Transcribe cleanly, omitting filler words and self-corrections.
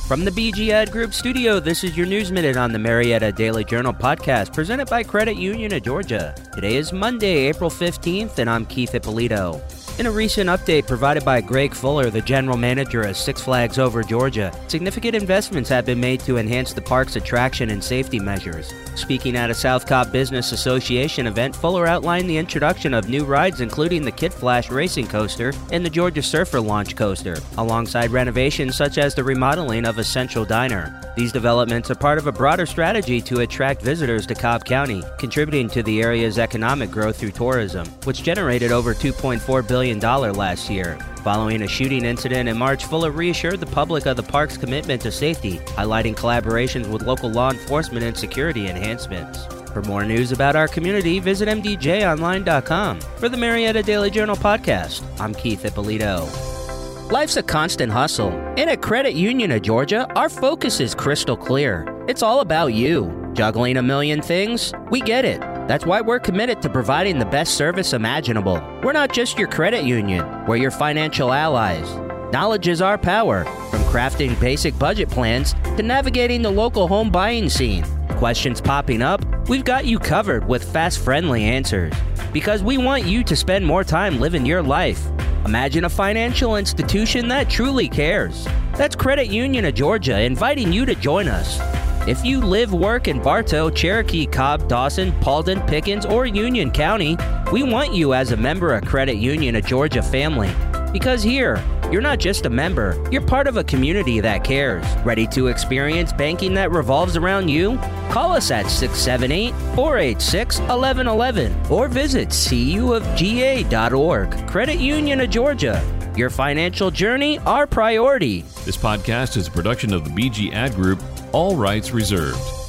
From the BG Ad Group studio, this is your News Minute on the Marietta Daily Journal podcast, presented by Credit Union of Georgia. Today is Monday, April 15th, and I'm Keith Ippolito. In a recent update provided by Greg Fuller, the general manager of Six Flags Over Georgia, significant investments have been made to enhance the park's attraction and safety measures. Speaking at a South Cobb Business Association event, Fuller outlined the introduction of new rides including the Kid Flash Racing Coaster and the Georgia Surfer Launch Coaster, alongside renovations such as the remodeling of a central diner. These developments are part of a broader strategy to attract visitors to Cobb County, contributing to the area's economic growth through tourism, which generated over $2.4 billion last year. Following a shooting incident in March, Fuller reassured the public of the park's commitment to safety, highlighting collaborations with local law enforcement and security enhancements. For more news about our community, visit mdjonline.com. For the Marietta Daily Journal podcast, I'm Keith Ippolito. Life's a constant hustle, and at Credit Union of Georgia, our focus is crystal clear. It's all about you. Juggling a million things? We get it. That's why we're committed to providing the best service imaginable. We're not just your credit union, we're your financial allies. Knowledge is our power, from crafting basic budget plans to navigating the local home buying scene. Questions popping up? We've got you covered with fast, friendly answers. Because we want you to spend more time living your life. Imagine a financial institution that truly cares. That's Credit Union of Georgia inviting you to join us. If you live, work in Bartow, Cherokee, Cobb, Dawson, Paulding, Pickens, or Union County, we want you as a member of Credit Union of Georgia family. Because here, you're not just a member, you're part of a community that cares. Ready to experience banking that revolves around you? Call us at 678-486-1111 or visit cuofga.org. Credit Union of Georgia. Your financial journey, our priority. This podcast is a production of the BG Ad Group, all rights reserved.